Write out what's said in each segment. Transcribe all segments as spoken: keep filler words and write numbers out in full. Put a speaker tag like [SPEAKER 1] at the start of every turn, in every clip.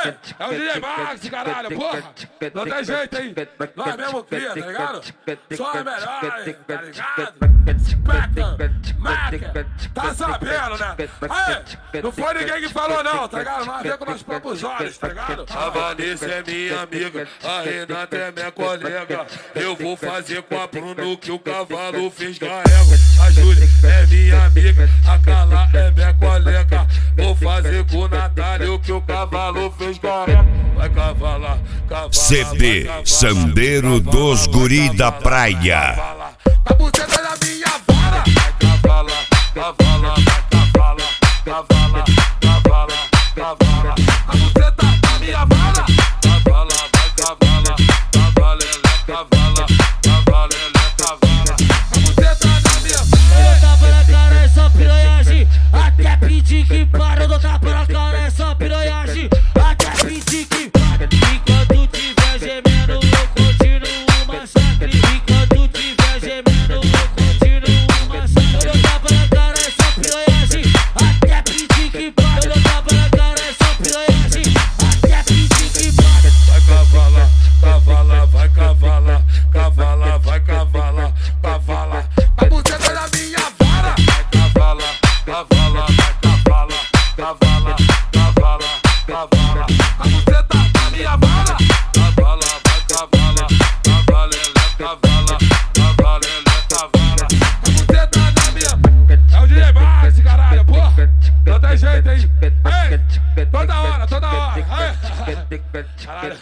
[SPEAKER 1] Aê, é o D J Max, caralho, porra. Não tem jeito, hein? Nós mesmo cria, tá ligado? Só é melhor, tá ligado? Peca, Maca, tá sabendo, né? Aê, não foi ninguém que falou não, tá ligado? Nós vemos com nossos próprios olhos, tá ligado?
[SPEAKER 2] A Vanessa é minha amiga, a Renata é minha colega. Eu vou fazer com a Bruno que o cavalo fez garrego. A Júlia é minha amiga, a Carla é minha colega. Vou fazer com o Natália o que o cavalo fez garrego. Vai cavalar, cavalar.
[SPEAKER 3] C D Sandeiro dos Guri da Praia.
[SPEAKER 1] A buceta da minha vara.
[SPEAKER 2] Cavala, cavala, cavala, cavala, cavala, cavala.
[SPEAKER 1] A buceta da minha vara.
[SPEAKER 2] Cavala, vai cavala, cavala, cavala, cavala, cavala.
[SPEAKER 1] A buceta da minha vara.
[SPEAKER 4] Eu tava na cara, é só piranhagem. Até pedir que para, eu tapa na cara, é só piranhagem. Até pedir que para. Enquanto tiver gemendo, eu continuo o massacre. Enquanto tiver gemendo, eu continuo o massacre. Eu tapa na cara, é só piranhagem. Até pedir que para. Eu tapa na cara, é só piranhagem. Até pedir que para.
[SPEAKER 2] Vai cavala, cavala, vai cavala, cavala, vai cavala, cavala.
[SPEAKER 1] A buceta da minha vara.
[SPEAKER 2] Cavala, cavala, cavala, cavala, cavala, cavala.
[SPEAKER 1] A buceta da minha vara.
[SPEAKER 2] Cavala, vai cavala, cavala, cavala, cavala, cavala.
[SPEAKER 1] A buceta da minha. É o D J Max, caralho, porra. Não tem jeito, hein? Ei, toda hora, toda hora. Aê. Caralho.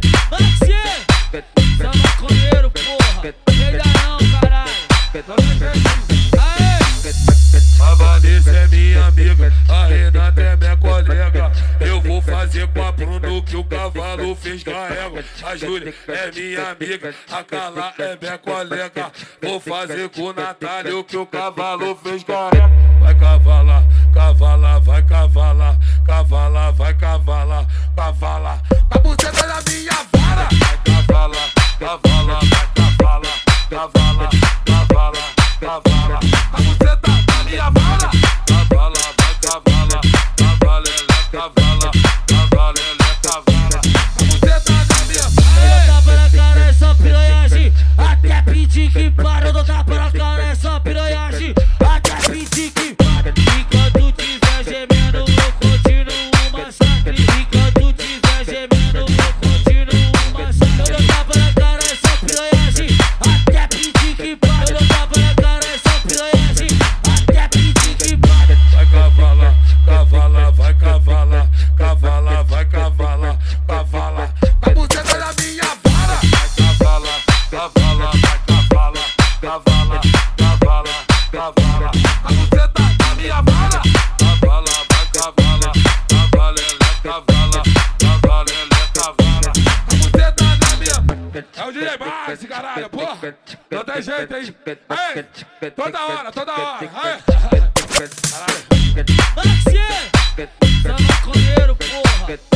[SPEAKER 4] Maxi! Só maconheiro, porra! Peida não, caralho!
[SPEAKER 1] Não tem jeito, hein?
[SPEAKER 4] Aê!
[SPEAKER 2] A Vanessa é minha amiga, a Renata é minha colega. Eu vou fazer com a Bruno que o cavalo fez garrego. A Júlia é minha amiga, a Carla é minha colega. Vou fazer com o Natália o que o cavalo fez garrego. Vai cavalar, cavala, vai cavalar, cavala, vai cavalar, cavala.
[SPEAKER 1] A buceta da minha vara.
[SPEAKER 2] Cavala, cavala, cavala, cavala, cavala, cavala.
[SPEAKER 1] A buceta da minha vara.
[SPEAKER 2] Cavala, vai cavala, cavala, cavala, cavala, cavala.
[SPEAKER 1] A buceta da minha
[SPEAKER 4] Eu
[SPEAKER 1] vara.
[SPEAKER 4] tapa na cara, é só piranhagem. Até pedir que para, eu dou tapa na cara, é só piranhagem. Até pedir que para. Enquanto tiver gemendo, eu continuo o massacre. Enquanto tiver gemendo, eu continuo o massacre. Eu dou tapa na cara, é só piranhagem. Até pedir que para. Eu dou tapa na cara, é só piranhagem. Até pedir que para.
[SPEAKER 2] Vai cavala, cavala, vai cavala, cavala, vai cavala, cavala.
[SPEAKER 1] A buceta da minha vara.
[SPEAKER 2] Cavala, cavala, vai cavala, cavala, cavala, cavala.
[SPEAKER 1] A buceta da minha vara.
[SPEAKER 2] Cavala, vai cavala, cavala, cavala, cavala, cavala.
[SPEAKER 1] A buceta da minha. É o D J Max, caralho, porra. Não tem jeito, hein? Ei, toda hora, toda hora. Aê. Caralho.
[SPEAKER 4] Maxi! Só maconheiro, porra!